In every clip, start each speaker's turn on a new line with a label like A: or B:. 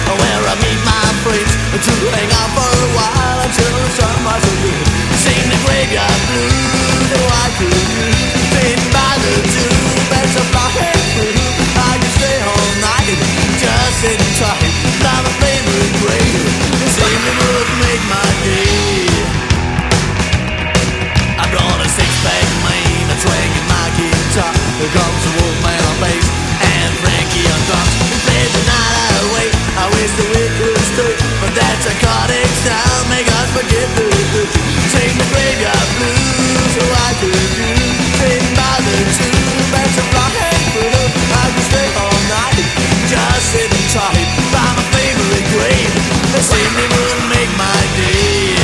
A: where I meet my friends to hang out for a while until the sun rises good. Sing the graveyard blues, oh I could sitting by the tube as a flying through. I could stay all night, just sitting tight by my favorite grave. Singing would make my day. I brought a six-pack of Maine, a twanging my guitar. Here comes the Wolfman on bass and Frankie on drums. We played the night away. I wish that we could stay, but that's a Cardiff sound. Make us forget the good. Sing the graveyard blues, so I could do. Sitting by the tube, that's a flying through. I could stay all night, just sitting tight by my favorite grave. The singing would make my day.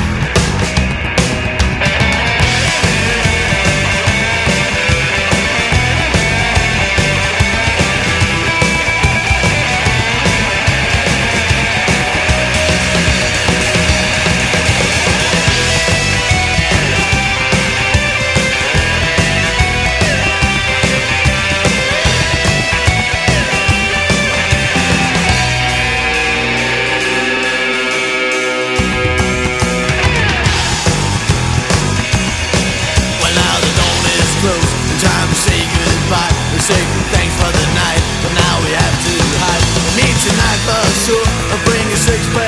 A: Time to say goodbye. We say thanks for the night, but now we have to hide. Meet tonight for sure. I'll bring a six-pack.